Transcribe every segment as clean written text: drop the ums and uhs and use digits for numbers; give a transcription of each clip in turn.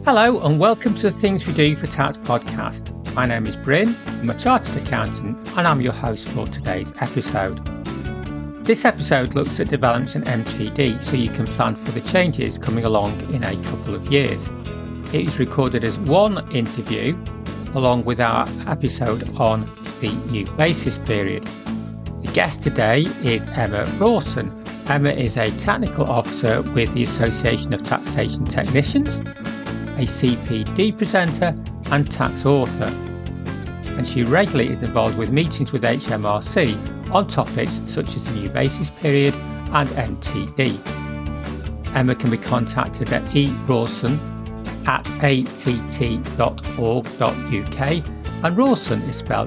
Hello and welcome to the Things We Do for Tax podcast. My name is Bryn, I'm a chartered accountant and I'm your host for today's episode. This episode looks at developments in MTD so you can plan for the changes coming along in a couple of years. It is recorded as one interview along with our episode on the new basis period. The guest today is Emma Rawson. Emma is a technical officer with the Association of Taxation Technicians, a CPD presenter and tax author, and she regularly is involved with meetings with HMRC on topics such as the new basis period and MTD. Emma can be contacted at erawson@att.org.uk, and Rawson is spelled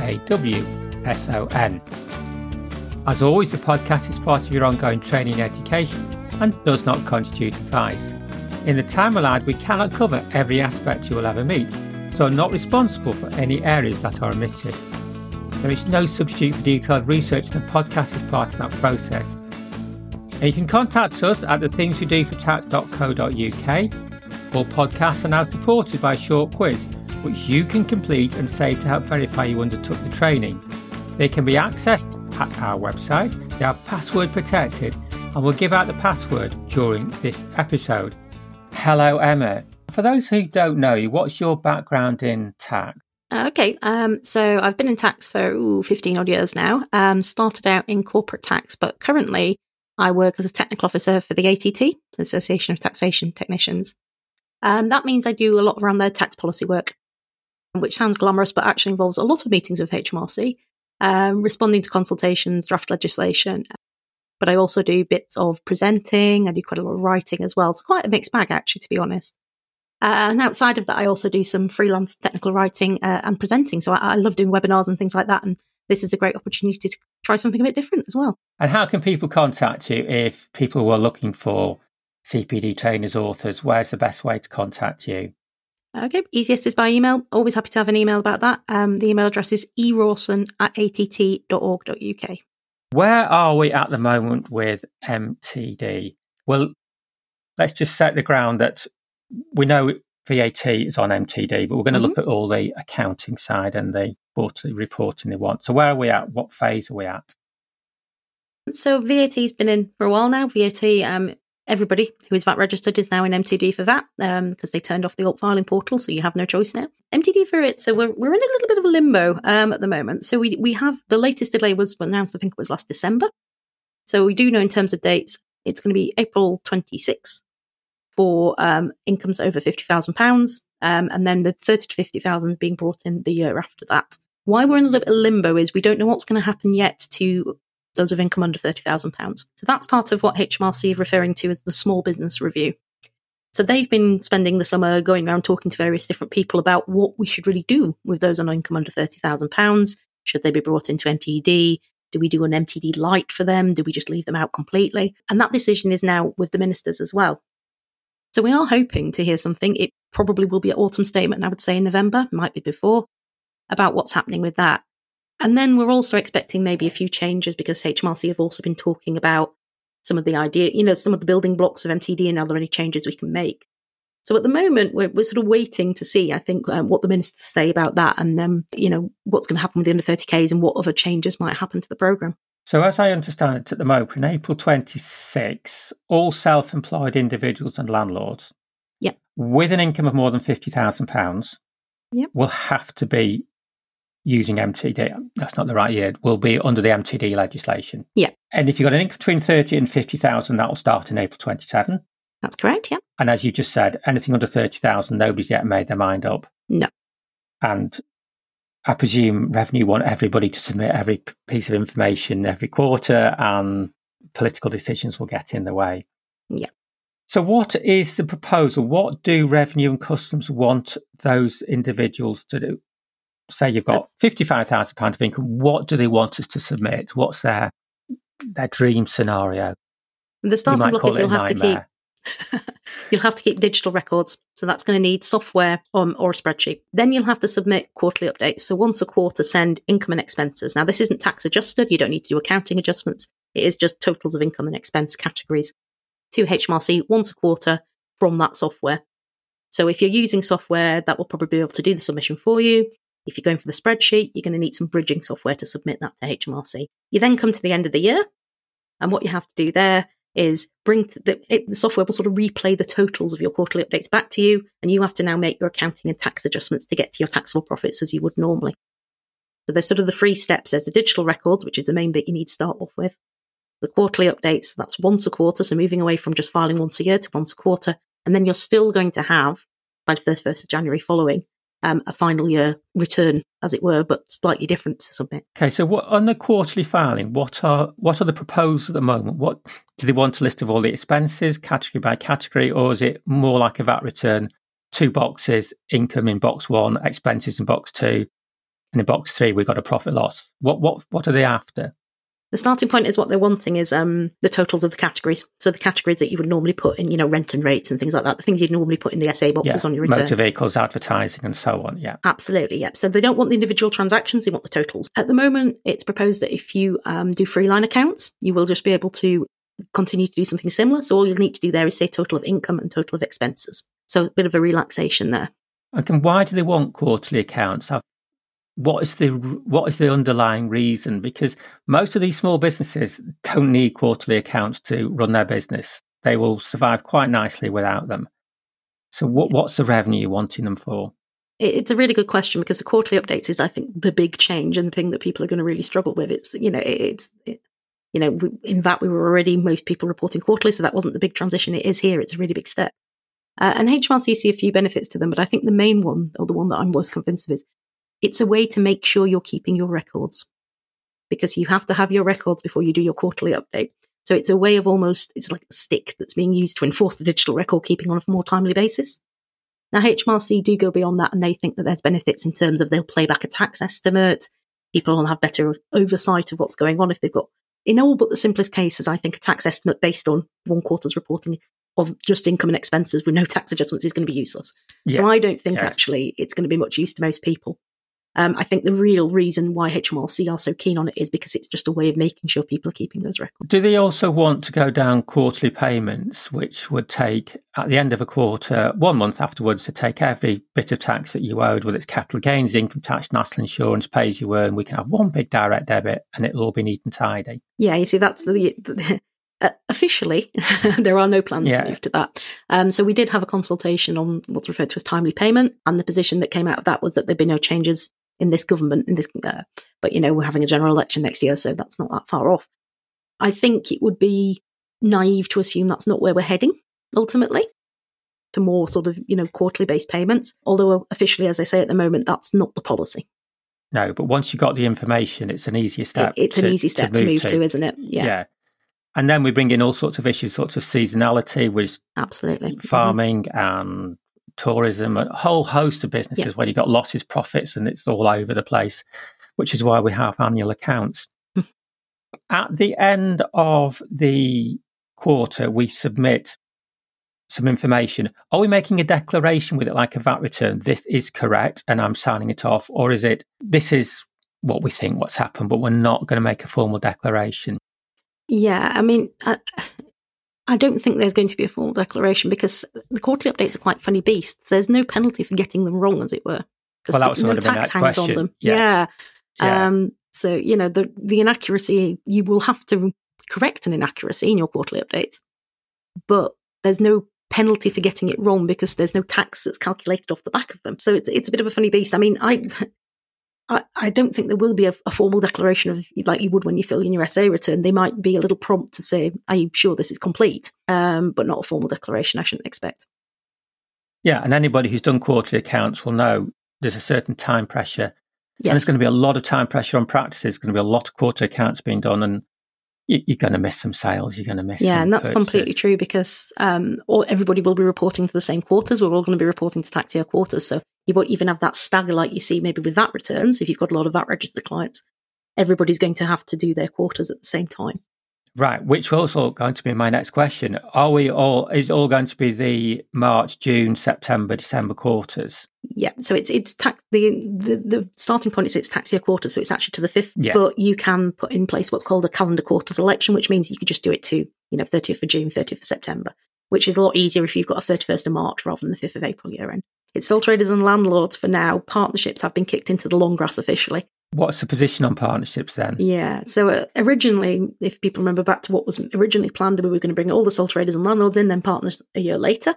Rawson. As always, the podcast is part of your ongoing training and education and does not constitute advice. In the time allowed, we cannot cover every aspect you will ever meet, so are not responsible for any areas that are omitted. There is no substitute for detailed research, and the podcast is part of that process. And you can contact us at thethingswedofortax.co.uk. All podcasts are now supported by a short quiz, which you can complete and save to help verify you undertook the training. They can be accessed at our website. They are password protected, and we'll give out the password during this episode. Hello, Emma. For those who don't know you, what's your background in tax? So I've been in tax for 15 odd years now. Started out in corporate tax, but currently I work as a technical officer for the ATT, the Association of Taxation Technicians. That means I do a lot around their tax policy work, which sounds glamorous, but actually involves a lot of meetings with HMRC, responding to consultations, draft legislation. But I also do bits of presenting. I do quite a lot of writing as well. It's quite a mixed bag, actually, to be honest. And outside of that, I also do some freelance technical writing and presenting. So I love doing webinars and things like that. And this is a great opportunity to try something a bit different as well. And how can people contact you if people were looking for CPD trainers, authors? Where's the best way to contact you? Okay, easiest is by email. Always happy to have an email about that. The email address is erawson@att.org.uk. Where are we at the moment with MTD? Well, let's just set the ground that we know VAT is on MTD, but we're going to look at all the accounting side and the quarterly reporting they want. So where are we at? What phase are we at? So VAT's been in for a while now. VAT, everybody who is VAT registered is now in MTD for that because they turned off the alt filing portal, so you have no choice now. MTD for it, so we're in a little bit of a limbo at the moment. So we have, the latest delay was announced, I think it was last December. So we do know in terms of dates, it's going to be April 26th for incomes over £50,000, and then the 30 to 50,000 being brought in the year after that. Why we're in a little bit of limbo is we don't know what's going to happen yet to those of income under £30,000. So that's part of what HMRC is referring to as the Small Business Review. So they've been spending the summer going around talking to various different people about what we should really do with those on income under £30,000. Should they be brought into MTD? Do we do an MTD light for them? Do we just leave them out completely? And that decision is now with the ministers as well. So we are hoping to hear something. It probably will be an autumn statement, I would say in November, might be before, about what's happening with that. And then we're also expecting maybe a few changes because HMRC have also been talking about some of the idea, some of the building blocks of MTD and are there any changes we can make. So at the moment, we're sort of waiting to see, I think, what the ministers say about that and then, what's going to happen with the under 30Ks and what other changes might happen to the programme. So as I understand it at the moment, in April 26, all self-employed individuals and landlords with an income of more than £50,000 will have to be using MTD. That's not the right year. Will be under the MTD legislation. Yeah. And if you've got an income between 30 and 50,000, that will start in April 27. That's correct, yeah. And as you just said, anything under 30,000, nobody's yet made their mind up. No. And I presume Revenue want everybody to submit every piece of information every quarter and political decisions will get in the way. Yeah. So what is the proposal? What do Revenue and Customs want those individuals to do? Say you've got £55,000 of income. What do they want us to submit? What's their dream scenario? The starting block is you'll have to keep digital records. So that's going to need software or a spreadsheet. Then you'll have to submit quarterly updates. So once a quarter, send income and expenses. Now, this isn't tax adjusted. You don't need to do accounting adjustments. It is just totals of income and expense categories to HMRC once a quarter from that software. So if you're using software, that will probably be able to do the submission for you. If you're going for the spreadsheet, you're going to need some bridging software to submit that to HMRC. You then come to the end of the year, and what you have to do there is the software will sort of replay the totals of your quarterly updates back to you, and you have to now make your accounting and tax adjustments to get to your taxable profits as you would normally. So there's sort of the 3 steps. There's the digital records, which is the main bit you need to start off with. The quarterly updates, that's once a quarter, so moving away from just filing once a year to once a quarter. And then you're still going to have, by the 1st of January following, a final year return, as it were, but slightly different to submit. Okay, so on the quarterly filing, what are the proposals at the moment? What do they want a list of all the expenses, category by category, or is it more like a VAT return, 2 boxes, income in box 1, expenses in box 2, and in box 3 we've got a profit loss? What are they after? The starting point is what they're wanting is the totals of the categories. So the categories that you would normally put in, rent and rates and things like that, the things you'd normally put in the SA boxes on your return. Motor vehicles, advertising and so on, yeah. Absolutely, yeah. So they don't want the individual transactions, they want the totals. At the moment, it's proposed that if you do freeline accounts, you will just be able to continue to do something similar. So all you'll need to do there is say total of income and total of expenses. So a bit of a relaxation there. And why do they want quarterly accounts? What is the underlying reason? Because most of these small businesses don't need quarterly accounts to run their business. They will survive quite nicely without them. So what's the revenue you're wanting them for? It's a really good question, because the quarterly updates is, I think, the big change and the thing that people are going to really struggle with. In VAT we were already most people reporting quarterly, so that wasn't the big transition. It is here. It's a really big step. And HMRC see a few benefits to them, but I think the main one, or the one that I'm most convinced of, is it's a way to make sure you're keeping your records, because you have to have your records before you do your quarterly update. So it's a way of it's like a stick that's being used to enforce the digital record keeping on a more timely basis. Now, HMRC do go beyond that, and they think that there's benefits in terms of they'll play back a tax estimate. People will have better oversight of what's going on if they've got, in all but the simplest cases, I think a tax estimate based on 1 quarter's reporting of just income and expenses with no tax adjustments is going to be useless. Yeah. So I don't think actually it's going to be much use to most people. I think the real reason why HMRC are so keen on it is because it's just a way of making sure people are keeping those records. Do they also want to go down quarterly payments, which would take, at the end of a quarter, 1 month afterwards, to take every bit of tax that you owed, whether it's capital gains, income tax, national insurance, pay as you earn? We can have one big direct debit and it'll all be neat and tidy. Yeah, you see, that's officially, there are no plans to move to that. So we did have a consultation on what's referred to as timely payment, and the position that came out of that was that there'd be no changes in this government, but we're having a general election next year, so that's not that far off. I think it would be naive to assume that's not where we're heading, ultimately, to more sort of, quarterly based payments, although officially, as I say at the moment, that's not the policy. No, but once you've got the information, it's an easier step. It's an easy step to move to, isn't it? Yeah. And then we bring in all sorts of issues, sorts of seasonality with absolutely farming and tourism, a whole host of businesses where you've got losses, profits, and it's all over the place, which is why we have annual accounts. At the end of the quarter, we submit some information. Are we making a declaration with it, like a VAT return? This is correct, and I'm signing it off. Or is it, this is what we think, what's happened, but we're not going to make a formal declaration? Yeah, I mean, I don't think there's going to be a formal declaration, because the quarterly updates are quite funny beasts. There's no penalty for getting them wrong, as it were. Well, that was no tax hangs question. on them. Yeah. So, the inaccuracy, you will have to correct an inaccuracy in your quarterly updates, but there's no penalty for getting it wrong because there's no tax that's calculated off the back of them. So it's a bit of a funny beast. I mean, I don't think there will be a formal declaration of, like you would when you fill in your SA return. They might be a little prompt to say, are you sure this is complete? But not a formal declaration, I shouldn't expect. Yeah, and anybody who's done quarterly accounts will know there's a certain time pressure. Yes. And there's going to be a lot of time pressure on practices. There's going to be a lot of quarterly accounts being done, and you're going to miss some sales. You're going to miss some and that's purchases. Completely true, because everybody will be reporting to the same quarters. We're all going to be reporting to tax year quarters. So you won't even have that stagger like you see maybe with VAT returns. If you've got a lot of VAT registered clients, everybody's going to have to do their quarters at the same time. Right, which was also going to be my next question. Is all going to be the March, June, September, December quarters? Yeah, so it's tax. The starting point is it's tax year quarter, so it's actually to the 5th. Yeah. But you can put in place what's called a calendar quarter selection, which means you could just do it to 30th of June, 30th of September. which is a lot easier if you've got a 31st of March rather than the 5th of April year end. It's sole traders and landlords for now. Partnerships have been kicked into the long grass officially. What's the position on partnerships then? Yeah, so originally, if people remember back to what was originally planned, we were going to bring all the sole traders and landlords in, then partners a year later.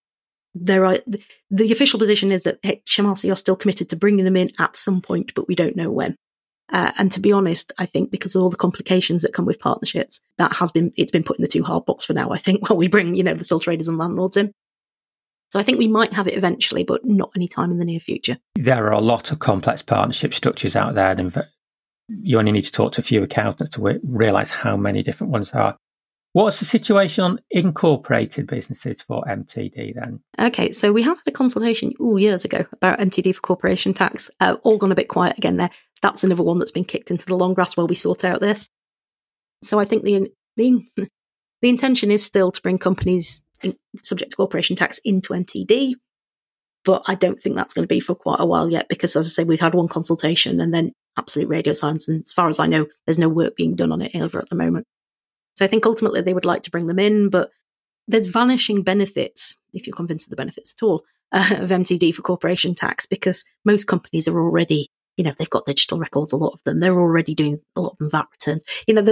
The official position is that HMRC are still committed to bringing them in at some point, but we don't know when. And to be honest, I think because of all the complications that come with partnerships, it's been put in the too hard box for now, I think, while we bring, the sole traders and landlords in. So I think we might have it eventually, but not any time in the near future. There are a lot of complex partnership structures out there, and you only need to talk to a few accountants to realise how many different ones there are. What's the situation on incorporated businesses for MTD then? Okay, so we have had a consultation years ago about MTD for corporation tax. All gone a bit quiet again there. That's another one that's been kicked into the long grass while we sort out this. So I think the intention is still to bring companies subject to corporation tax into MTD, but I don't think that's going to be for quite a while yet because, as I say, we've had one consultation and then absolute radio silence, and as far as I know, there's no work being done on it over at the moment. So I think ultimately they would like to bring them in, but there's vanishing benefits, if you're convinced of the benefits at all, of MTD for corporation tax, because most companies are already, they've got digital records, a lot of them. They're already doing a lot of them VAT returns.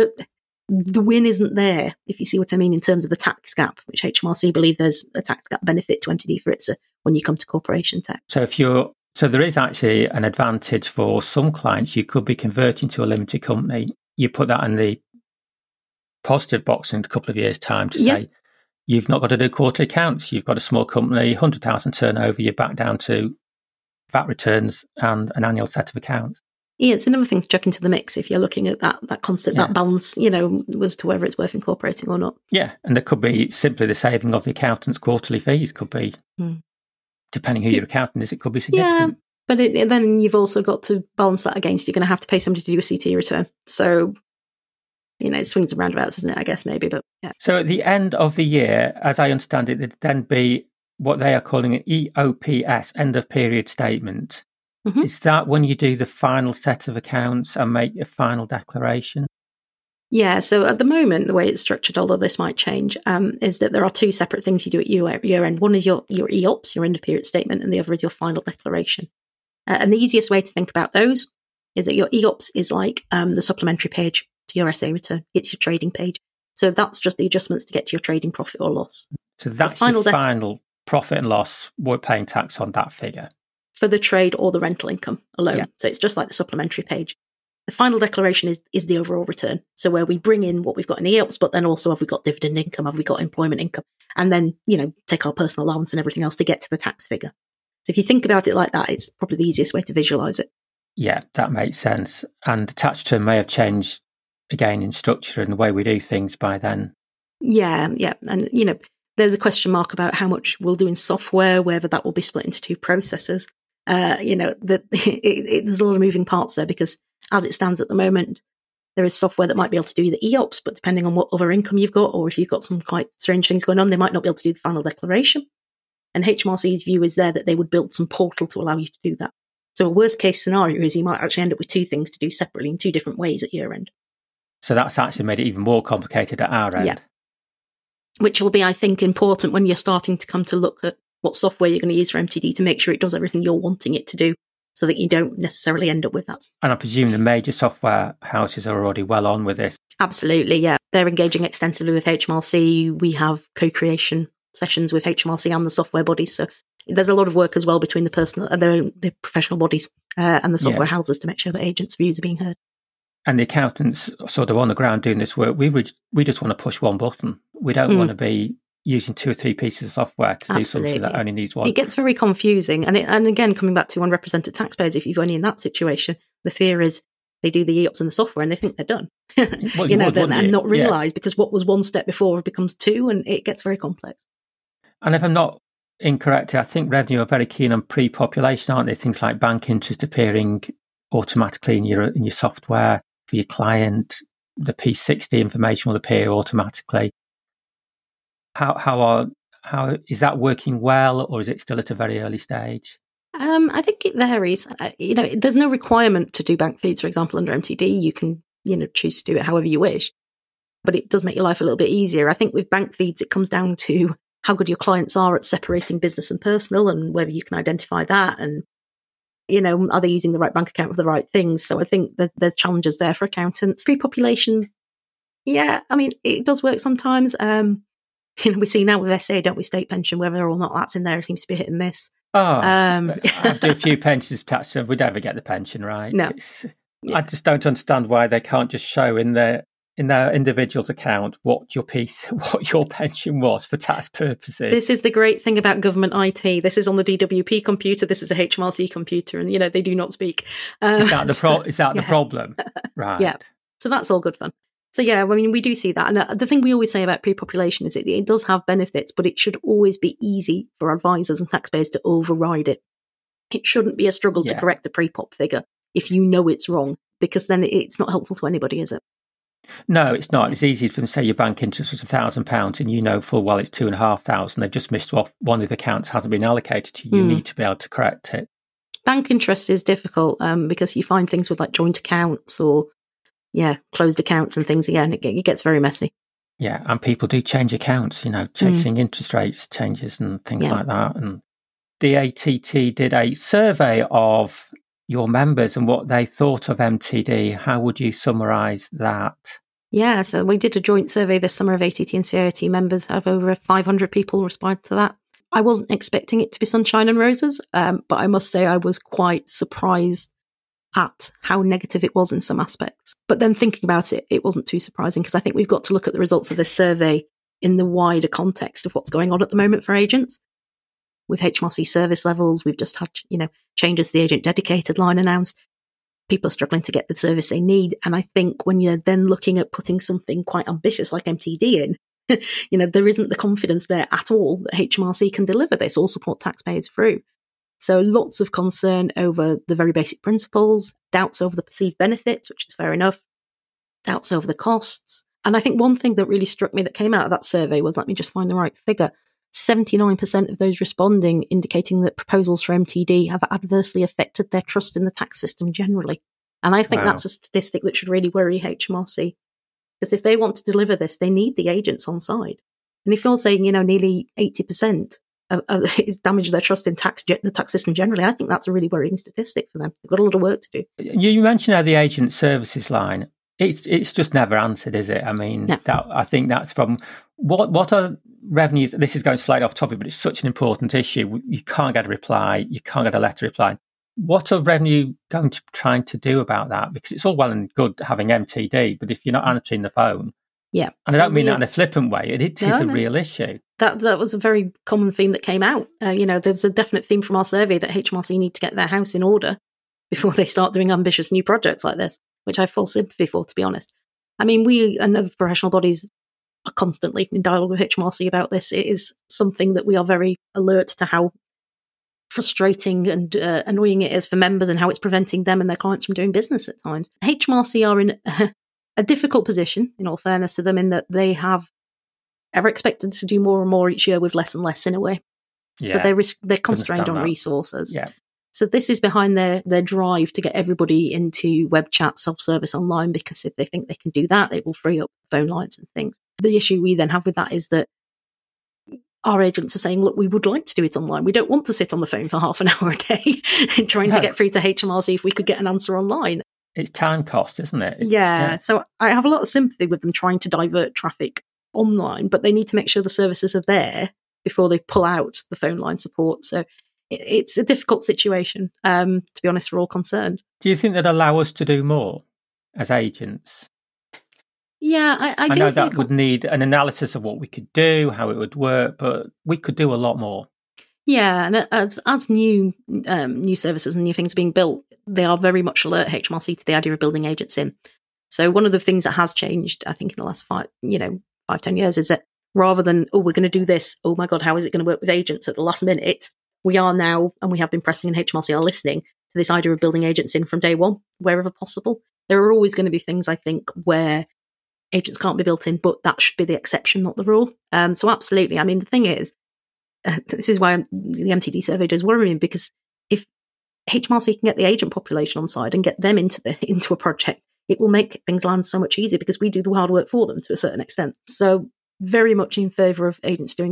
The win isn't there, if you see what I mean, in terms of the tax gap, which HMRC believe there's a tax gap benefit to MTD for it when you come to corporation tax. So there is actually an advantage for some clients. You could be converting to a limited company. You put that in the positive box in a couple of years' time to say, you've not got to do quarterly accounts. You've got a small company, 100,000 turnover, you're back down to VAT returns and an annual set of accounts. Yeah, it's another thing to chuck into the mix if you're looking at that concept, that balance, as to whether it's worth incorporating or not. Yeah, and there could be simply the saving of the accountant's quarterly fees could be, depending who your accountant is, it could be significant. Yeah, but then you've also got to balance that against you're going to have to pay somebody to do a CT return. So, it swings and roundabouts, isn't it, I guess, maybe, but yeah. So at the end of the year, as I understand it, there'd then be what they are calling an EOPS, end of period statement. Mm-hmm. Is that when you do the final set of accounts and make your final declaration? Yeah, so at the moment, the way it's structured, although this might change, is that there are two separate things you do at year end. One is your EOPS, your end of period statement, and the other is your final declaration. And the easiest way to think about those is that your EOPS is like the supplementary page to your SA return. It's your trading page. So that's just the adjustments to get to your trading profit or loss. So that's your final profit and loss. We're paying tax on that figure. For the trade or the rental income alone. Yeah. So it's just like the supplementary page. The final declaration is the overall return. So where we bring in what we've got in the EOPS, but then also have we got dividend income, have we got employment income, and then, take our personal allowance and everything else to get to the tax figure. So if you think about it like that, it's probably the easiest way to visualise it. Yeah, that makes sense. And the tax return may have changed again in structure and the way we do things by then. Yeah. And, there's a question mark about how much we'll do in software, whether that will be split into two processes. There's a lot of moving parts there because as it stands at the moment, there is software that might be able to do the EOPS, but depending on what other income you've got, or if you've got some quite strange things going on, they might not be able to do the final declaration. And HMRC's view is there that they would build some portal to allow you to do that. So a worst case scenario is you might actually end up with two things to do separately in two different ways at year end. So that's actually made it even more complicated at our end. Yeah. Which will be, I think, important when you're starting to come to look at what software you're going to use for MTD to make sure it does everything you're wanting it to do so that you don't necessarily end up with that. And I presume the major software houses are already well on with this. Absolutely, yeah. They're engaging extensively with HMRC. We have co-creation sessions with HMRC and the software bodies. So there's a lot of work as well between the professional bodies and the software houses to make sure that agents' views are being heard. And the accountants sort of on the ground doing this work, we just want to push one button. We don't want to be using two or three pieces of software to do something that only needs one. It gets very confusing. And again, coming back to unrepresented taxpayers, if you've only in that situation, the fear is they do the EOPS and the software and they think they're done. Well, and not realise because what was one step before becomes two and it gets very complex. And if I'm not incorrect, I think Revenue are very keen on pre-population, aren't they? Things like bank interest appearing automatically in your software for your client. The P60 information will appear automatically. How is that working well, or is it still at a very early stage? I think it varies. There's no requirement to do bank feeds, for example, under MTD. You can, choose to do it however you wish, but it does make your life a little bit easier. I think with bank feeds, it comes down to how good your clients are at separating business and personal and whether you can identify that. And, are they using the right bank account for the right things? So I think that there's challenges there for accountants. Pre-population, yeah, I mean, it does work sometimes. We see now with SA, don't we, state pension, whether or not that's in there, it seems to be hit and miss. I do a few pensions attached, so we'd never get the pension right. No. I just don't understand why they can't just show in their individual's account what your pension was for tax purposes. This is the great thing about government IT. This is on the DWP computer. This is a HMRC computer, and they do not speak. Is that the problem? Right. Yeah. So that's all good fun. So yeah, I mean, we do see that. And the thing we always say about pre-population is it does have benefits, but it should always be easy for advisors and taxpayers to override it. It shouldn't be a struggle to correct a pre-pop figure if you know it's wrong, because then it's not helpful to anybody, is it? No, it's not. It's easy for them to say your bank interest was £1,000 and you know full well it's £2,500. They've just missed off one of the accounts hasn't been allocated to you. You need to be able to correct it. Bank interest is difficult because you find things with like joint accounts or closed accounts and things. Again, it gets very messy. Yeah, and people do change accounts, chasing interest rates changes and things like that. And the ATT did a survey of your members and what they thought of MTD. How would you summarise that? Yeah, so we did a joint survey this summer of ATT and CIT members. Have over 500 people responded to that. I wasn't expecting it to be sunshine and roses, but I must say I was quite surprised at how negative it was in some aspects. But then thinking about it, it wasn't too surprising because I think we've got to look at the results of this survey in the wider context of what's going on at the moment for agents. With HMRC service levels, we've just had, changes to the agent dedicated line announced. People are struggling to get the service they need. And I think when you're then looking at putting something quite ambitious like MTD in, there isn't the confidence there at all that HMRC can deliver this or support taxpayers through. So lots of concern over the very basic principles, doubts over the perceived benefits, which is fair enough, doubts over the costs. And I think one thing that really struck me that came out of that survey was, let me just find the right figure, 79% of those responding indicating that proposals for MTD have adversely affected their trust in the tax system generally. And I think that's a statistic that should really worry HMRC. Because if they want to deliver this, they need the agents on side. And if you're saying, nearly 80% is damaged their trust in the tax system generally, I think that's a really worrying statistic for them. They've got a lot of work to do. You mentioned how the agent services line, it's just never answered, is it? I mean, I think that's from what are revenues? This is going slightly off topic, but it's such an important issue. You can't get a reply. You can't get a letter reply. What are revenue trying to do about that? Because it's all well and good having MTD, but if you're not answering the phone, and I don't mean that in a flippant way, it is a real issue. That was a very common theme that came out. There's a definite theme from our survey that HMRC need to get their house in order before they start doing ambitious new projects like this, which I have full sympathy for, to be honest. I mean, we and other professional bodies are constantly in dialogue with HMRC about this. It is something that we are very alert to how frustrating and annoying it is for members and how it's preventing them and their clients from doing business at times. HMRC are in a difficult position, in all fairness to them, in that they are expected to do more and more each year with less and less in a way. Yeah, so they're constrained on resources. Yeah. So this is behind their drive to get everybody into web chat, self-service online, because if they think they can do that, it will free up phone lines and things. The issue we then have with that is that our agents are saying, look, we would like to do it online. We don't want to sit on the phone for half an hour a day trying to get through to HMRC if we could get an answer online. It's time cost, isn't it? Yeah. So I have a lot of sympathy with them trying to divert traffic online, but they need to make sure the services are there before they pull out the phone line support. So it's a difficult situation, to be honest, we're all concerned. Do you think that allow us to do more as agents? Yeah, I do. I know that would need an analysis of what we could do, how it would work, but we could do a lot more. Yeah, and as new services and new things are being built, they are very much alert HMRC to the idea of building agents in. So one of the things that has changed, I think, in the last 5-10 years is that rather than, we're going to do this, oh my God, how is it going to work with agents at the last minute? We are now, and we have been pressing, and HMRC are listening to this idea of building agents in from day one, wherever possible. There are always going to be things, I think, where agents can't be built in, but that should be the exception, not the rule. So absolutely. I mean, the thing is, this is why the MTD survey does worry me, because if HMRC can get the agent population on side and get them into a project, it will make things land so much easier because we do the hard work for them to a certain extent. So very much in favour of agents doing more.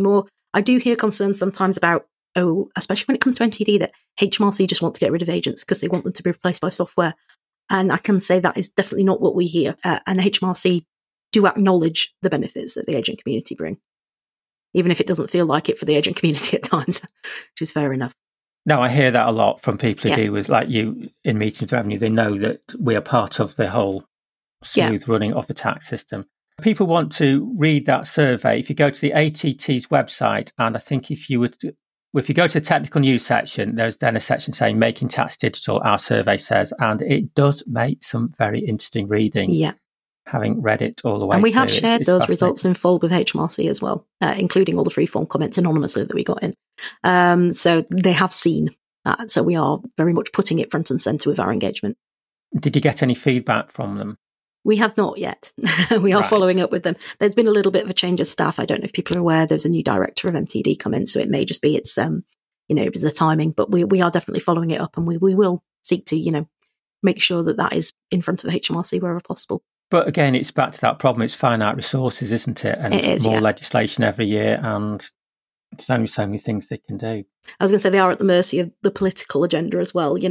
I do hear concerns sometimes about, especially when it comes to MTD, that HMRC just want to get rid of agents because they want them to be replaced by software. And I can say that is definitely not what we hear. And HMRC do acknowledge the benefits that the agent community bring, even if it doesn't feel like it for the agent community at times, which is fair enough. No, I hear that a lot from people who do with, like you, in meetings revenue. They know that we are part of the whole smooth running of the tax system. People want to read that survey. If you go to the ATT's website, and I think if you go to the technical news section, there's then a section saying Making Tax Digital, our survey says, and it does make some very interesting reading. Yeah. Having read it all the way. And we have shared those results in full with HMRC as well, including all the free-form comments anonymously that we got in. So they have seen that. So we are very much putting it front and centre with our engagement. Did you get any feedback from them? We have not yet. We are following up with them. There's been a little bit of a change of staff. I don't know if people are aware. There's a new director of MTD come in, so it may just be it was the timing. But we are definitely following it up, and we will seek to make sure that is in front of the HMRC wherever possible. But again, it's back to that problem. It's finite resources, isn't it? And it is, more legislation every year, and there's only so many things they can do. I was going to say they are at the mercy of the political agenda as well.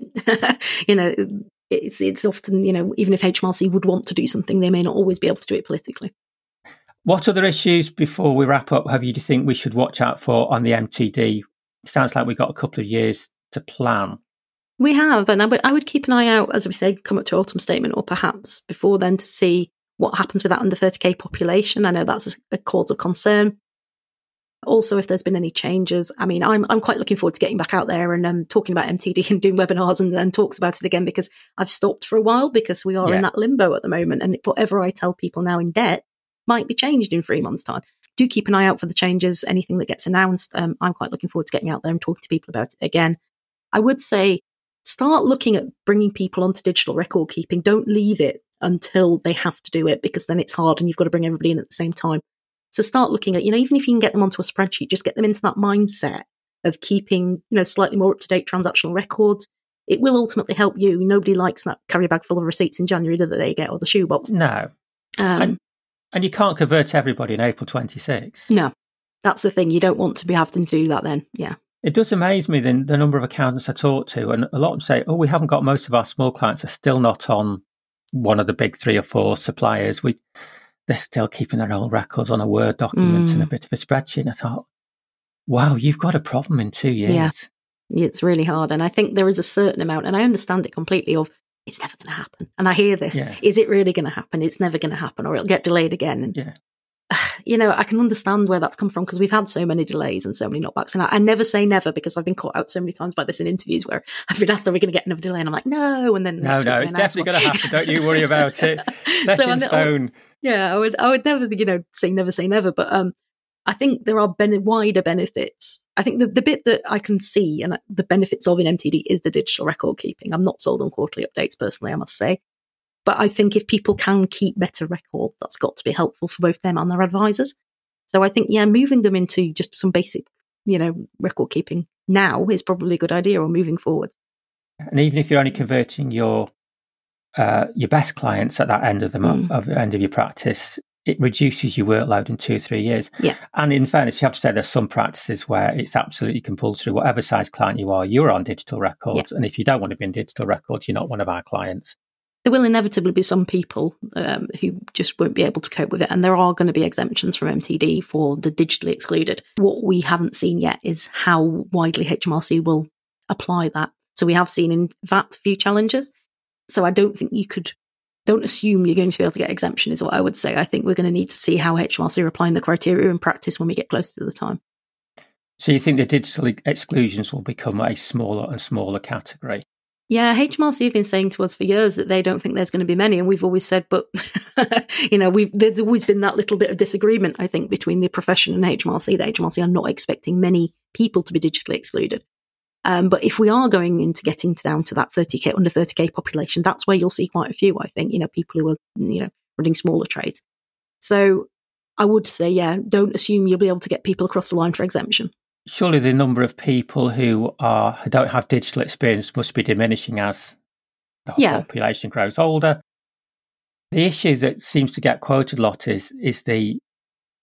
It's often, even if HMRC would want to do something, they may not always be able to do it politically. What other issues, before we wrap up, do you think we should watch out for on the MTD? It sounds like we've got a couple of years to plan. We have, and I would keep an eye out, as we say, come up to autumn statement, or perhaps before then, to see what happens with that under 30k population. I know that's a cause of concern. Also, if there's been any changes, I mean, I'm quite looking forward to getting back out there and talking about MTD and doing webinars and talks about it again, because I've stopped for a while because we are in that limbo at the moment, and whatever I tell people now in debt might be changed in 3 months' time. Do keep an eye out for the changes, anything that gets announced. I'm quite looking forward to getting out there and talking to people about it again. I would say start looking at bringing people onto digital record keeping. Don't leave it until they have to do it, because then it's hard and you've got to bring everybody in at the same time. So start looking at, even if you can get them onto a spreadsheet, just get them into that mindset of keeping, slightly more up-to-date transactional records. It will ultimately help you. Nobody likes that carry bag full of receipts in January that they get, or the shoebox. No. And you can't convert everybody in April 26. No, that's the thing. You don't want to be having to do that then. Yeah. It does amaze me, the number of accountants I talk to, and a lot of them say, we haven't got, most of our small clients are still not on one of the big 3 or 4 suppliers. They're still keeping their own records on a Word document and a bit of a spreadsheet. And I thought, wow, you've got a problem in 2 years. Yeah, it's really hard. And I think there is a certain amount, and I understand it completely, of it's never going to happen. And I hear this, is it really going to happen? It's never going to happen, or it'll get delayed again. And, I can understand where that's come from, because we've had so many delays and so many knockbacks. And I never say never, because I've been caught out so many times by this in interviews where I've been asked, are we going to get another delay? And I'm like, no. And then no, it's definitely going to happen. Don't you worry about it. Set in stone. I would never, say never. But I think there are wider benefits. I think the bit that I can see and the benefits of in MTD is the digital record keeping. I'm not sold on quarterly updates personally, I must say. But I think if people can keep better records, that's got to be helpful for both them and their advisors. So I think, moving them into just some basic, record keeping now is probably a good idea, or moving forward. And even if you're only converting your best clients at that end of end of your practice, it reduces your workload in 2 or 3 years. Yeah. And in fairness, you have to say there's some practices where it's absolutely compulsory. Whatever size client you are, you're on digital records. And if you don't want to be in digital records, you're not one of our clients. There will inevitably be some people who just won't be able to cope with it. And there are going to be exemptions from MTD for the digitally excluded. What we haven't seen yet is how widely HMRC will apply that. So we have seen in VAT a few challenges. So I don't think don't assume you're going to be able to get exemption, is what I would say. I think we're going to need to see how HMRC are applying the criteria in practice when we get closer to the time. So you think the digital exclusions will become a smaller and smaller category? Yeah, HMRC have been saying to us for years that they don't think there's going to be many. And we've always said, but, there's always been that little bit of disagreement, I think, between the profession and HMRC, that HMRC are not expecting many people to be digitally excluded. But if we are going into getting down to that under 30k population, that's where you'll see quite a few, I think, people who are, running smaller trades. So I would say, don't assume you'll be able to get people across the line for exemption. Surely the number of people who don't have digital experience must be diminishing as the population grows older. The issue that seems to get quoted a lot is the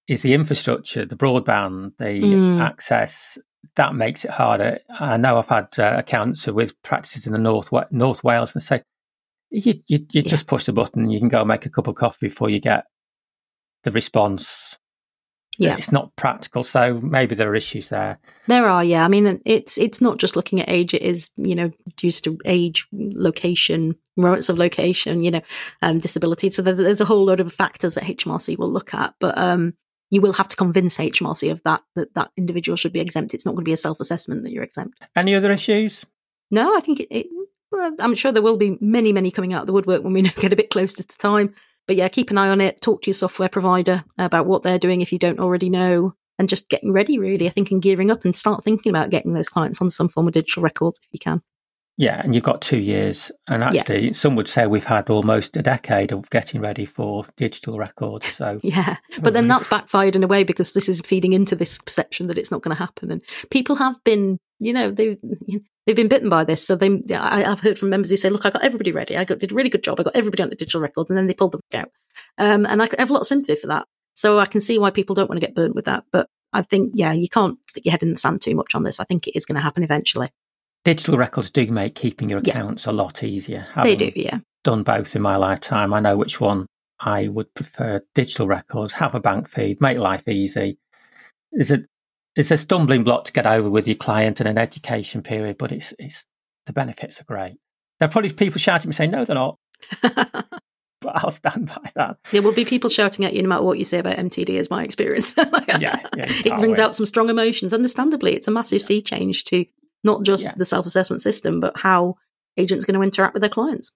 is the infrastructure, the broadband, the access. That makes it harder. I know I've had accountants with practices in the North Wales and say, you just push the button, you can go and make a cup of coffee before you get the response. Yeah, it's not practical, so maybe there are issues there. There are, yeah. I mean, it's not just looking at age; it is, due to age, location, remoteness of location, disability. So there's a whole load of factors that HMRC will look at, but you will have to convince HMRC of that individual should be exempt. It's not going to be a self-assessment that you're exempt. Any other issues? No, I think well, I'm sure there will be many, many coming out of the woodwork when we get a bit closer to time. But yeah, keep an eye on it. Talk to your software provider about what they're doing if you don't already know, and just getting ready, really, I think, and gearing up and start thinking about getting those clients on some form of digital records if you can. Yeah, and you've got 2 years. And actually, some would say we've had almost a decade of getting ready for digital records. So yeah, but then that's backfired in a way because this is feeding into this perception that it's not going to happen. And people have been, they've been bitten by this. So I've heard from members who say, look, I got everybody ready. Did a really good job. I got everybody on the digital record, and then they pulled the plug out. And I have a lot of sympathy for that. So I can see why people don't want to get burnt with that. But I think, you can't stick your head in the sand too much on this. I think it is going to happen eventually. Digital records do make keeping your accounts a lot easier. They do, yeah. Done both in my lifetime. I know which one I would prefer. Digital records, have a bank feed, make life easy. It's a stumbling block to get over with your client in an education period, but it's the benefits are great. There are probably people shouting at me saying, no, they're not. But I'll stand by that. There will be people shouting at you no matter what you say about MTD, is my experience. It brings out some strong emotions. Understandably, it's a massive sea change to not just the self-assessment system, but how agents are going to interact with their clients.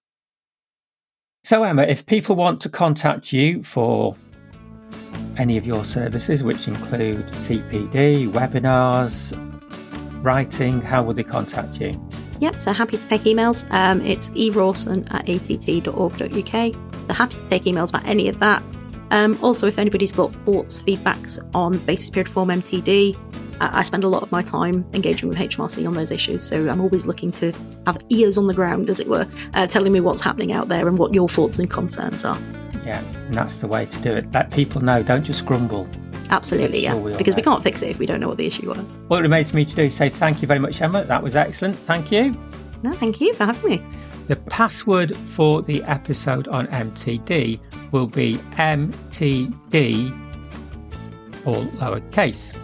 So, Emma, if people want to contact you for any of your services, which include CPD, webinars, writing, how would they contact you? Yep, so happy to take emails. It's erawson@att.org.uk. So happy to take emails about any of that. Also, if anybody's got thoughts, feedbacks on basis period form MTD, I spend a lot of my time engaging with HMRC on those issues. So I'm always looking to have ears on the ground, as it were, telling me what's happening out there and what your thoughts and concerns are. Yeah, and that's the way to do it. Let people know, don't just grumble. Absolutely, because we can't fix it if we don't know what the issue was. What it remains for me to do is say thank you very much, Emma. That was excellent. Thank you. No, thank you for having me. The password for the episode on MTD will be MTD, all lowercase.